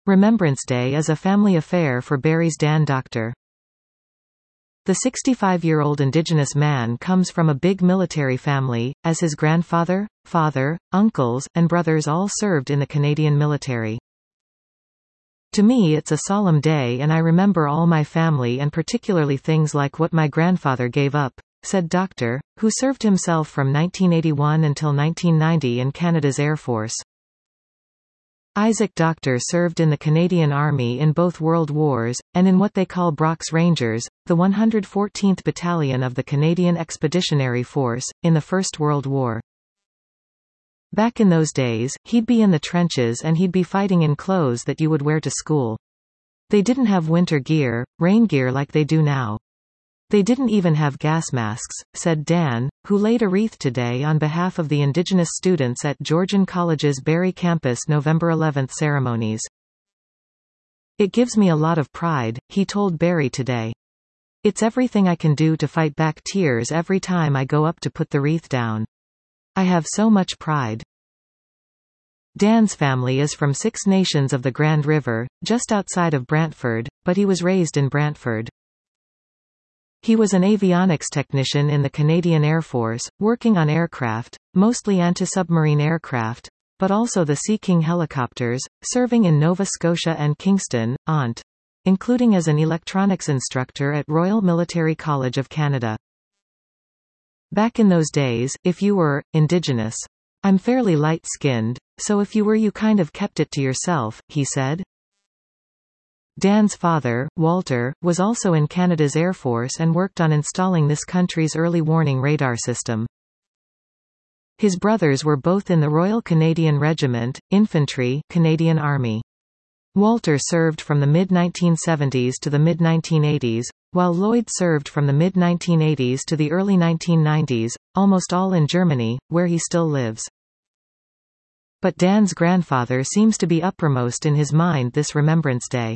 Remembrance Day is a family affair for Barry's Dan Doctor. The 65-year-old Indigenous man comes from a big military family, as his grandfather, father, uncles, and brothers all served in the Canadian military. To me it's a solemn day and I remember all my family and particularly things like what my grandfather gave up, said Doctor, who served himself from 1981 until 1990 in Canada's Air Force. Isaac Doctor served in the Canadian Army in both World Wars, and in what they call Brock's Rangers, the 114th Battalion of the Canadian Expeditionary Force, in the First World War. Back in those days, he'd be in the trenches and he'd be fighting in clothes that you would wear to school. They didn't have winter gear, rain gear like they do now. They didn't even have gas masks, said Dan, who laid a wreath today on behalf of the Indigenous students at Georgian College's Barrie campus November 11 ceremonies. It gives me a lot of pride, he told Barrie today. It's everything I can do to fight back tears every time I go up to put the wreath down. I have so much pride. Dan's family is from Six Nations of the Grand River, just outside of Brantford, but he was raised in Brantford. He was an avionics technician in the Canadian Air Force, working on aircraft, mostly anti-submarine aircraft, but also the Sea King helicopters, serving in Nova Scotia and Kingston, Ont, including as an electronics instructor at Royal Military College of Canada. Back in those days, if you were Indigenous, I'm fairly light-skinned, so if you were you kind of kept it to yourself, he said. Dan's father, Walter, was also in Canada's Air Force and worked on installing this country's early warning radar system. His brothers were both in the Royal Canadian Regiment, Infantry, Canadian Army. Walter served from the mid-1970s to the mid-1980s, while Lloyd served from the mid-1980s to the early 1990s, almost all in Germany, where he still lives. But Dan's grandfather seems to be uppermost in his mind this Remembrance Day.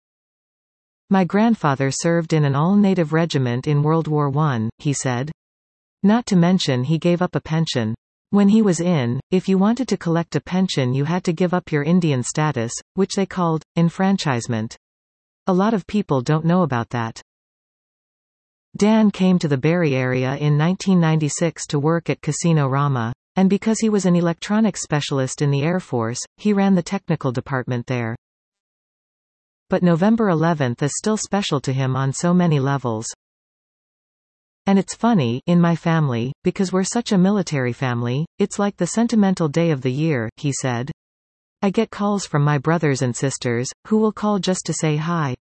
My grandfather served in an all-native regiment in World War I, he said. Not to mention he gave up a pension. When he was in, if you wanted to collect a pension you had to give up your Indian status, which they called enfranchisement. A lot of people don't know about that. Dan came to the Barrie area in 1996 to work at Casino Rama, and because he was an electronics specialist in the Air Force, he ran the technical department there. But November 11th is still special to him on so many levels. And it's funny, in my family, because we're such a military family, it's like the sentimental day of the year, he said. I get calls from my brothers and sisters, who will call just to say hi.